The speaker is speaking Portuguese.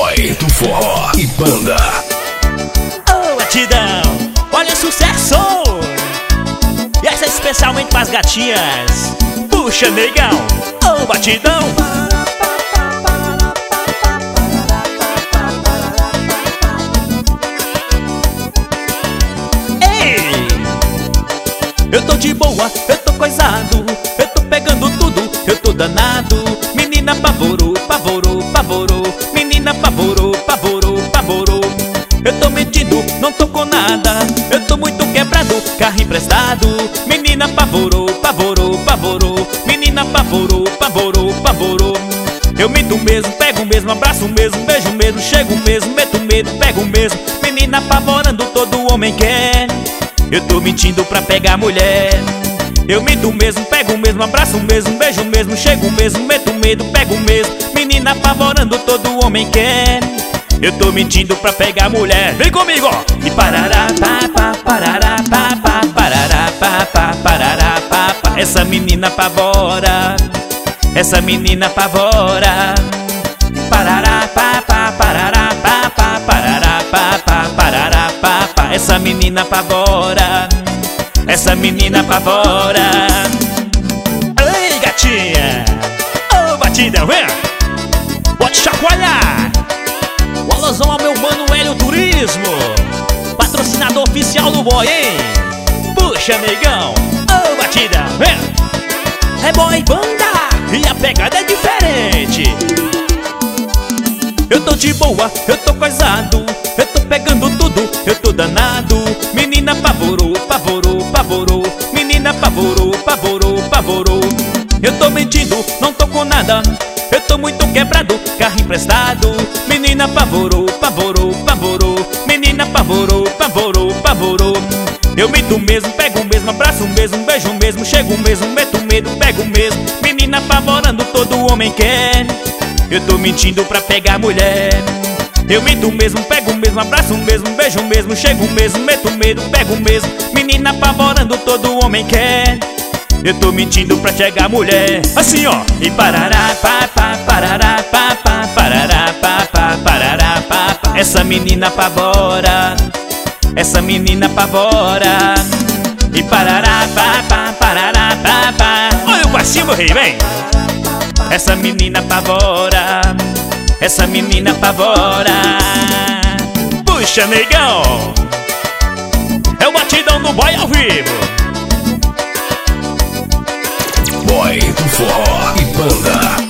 Boy do forró e banda. Ô, batidão, olha o sucesso! E essa é especialmente pras gatinhas. Puxa, negão, ô, batidão. Ei! Eu tô de boa, eu tô coisado, eu tô pegando tudo, eu tô danado. Menina apavorou, apavorou, apavorou. Menina apavorou, apavorou, apavorou. Eu tô metido, não tô com nada, eu tô muito quebrado, carro emprestado. Menina apavorou, apavorou, apavorou. Menina apavorou, apavorou, apavorou. Eu minto mesmo, pego mesmo, abraço mesmo, beijo mesmo, chego mesmo, meto medo, pego mesmo. Menina apavorando, todo homem quer. Eu tô mentindo pra pegar mulher. Eu minto mesmo, pego mesmo, abraço mesmo, beijo mesmo, chego mesmo, meto medo, pego mesmo. Menina apavorando, todo homem quer. Eu tô mentindo pra pegar mulher. Vem comigo, ó! E parará, pá, pá, parará, pá, pá, parará, pá, pá, parará, pá, pá. Essa menina apavora, essa menina apavora. Parará, pá, pá, parará, pá, pá, parará, pá, pá, parará, pá, pá. Essa menina apavora, essa menina apavora. Ei, gatinha! Ô, batidão, vem! Pode chacoalhar! O alusão ao meu mano Hélio Turismo, patrocinador oficial do boy, hein? Puxa, negão! Ô, batidão, vem! É boy banda! E a pegada é diferente. Eu tô de boa, eu tô coisado, eu tô pegando tudo, eu tô danado. Menina apavorou, apavorou, apavorou. Menina apavorou, apavorou, apavorou. Eu tô mentindo, não tô com nada, eu tô muito quebrado, carro emprestado. Menina apavorou, apavorou, apavorou. Menina apavorou, apavorou, apavorou. Eu minto mesmo, pego mesmo, abraço mesmo, beijo mesmo, chego mesmo, meto medo, pego mesmo. Menina apavorando, todo homem quer. Eu tô mentindo pra pegar mulher. Eu minto mesmo, pego mesmo, abraço mesmo, beijo mesmo, chego mesmo, meto medo, pego mesmo. Menina apavorando, todo homem quer. Eu tô mentindo pra chegar mulher. Assim, ó. E parará, pá, pá, parará, pá, pá, parará, pá, pá, parará, pá, pá. Essa menina apavora, essa menina apavora. E parará, pá, pá, parará, pá, pá. Olha o passinho, meu rei, vem. Essa menina apavora, essa menina apavora. Puxa, negão, é o batidão do boy ao vivo. Boy do forró e banda.